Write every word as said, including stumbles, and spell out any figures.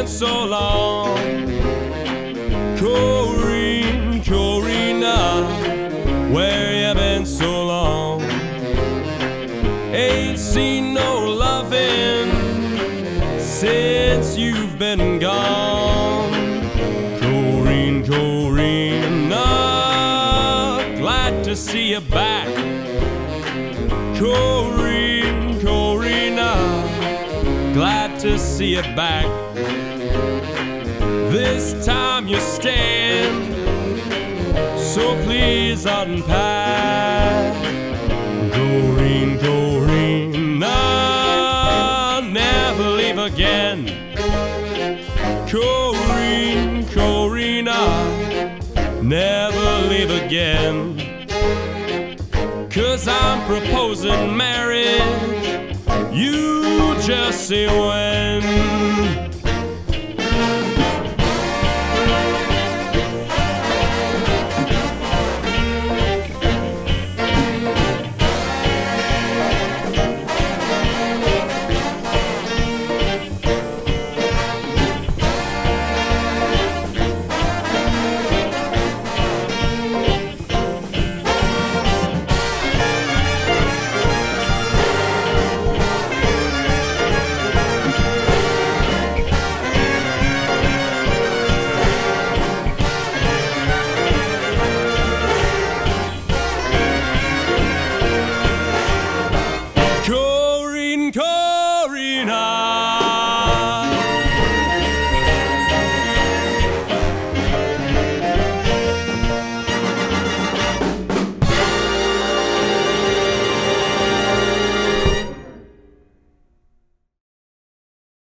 been so long. Corrine, Corina, where you been so long? Ain't seen no loving since you've been gone. Corrine, Corina, glad to see you back. Corrine, Corina, glad to see you back. This time you stand, so please unpack. Corrine, Corina, never leave again. Corrine, Corina, never leave again. 'Cause I'm proposing marriage, you just say when.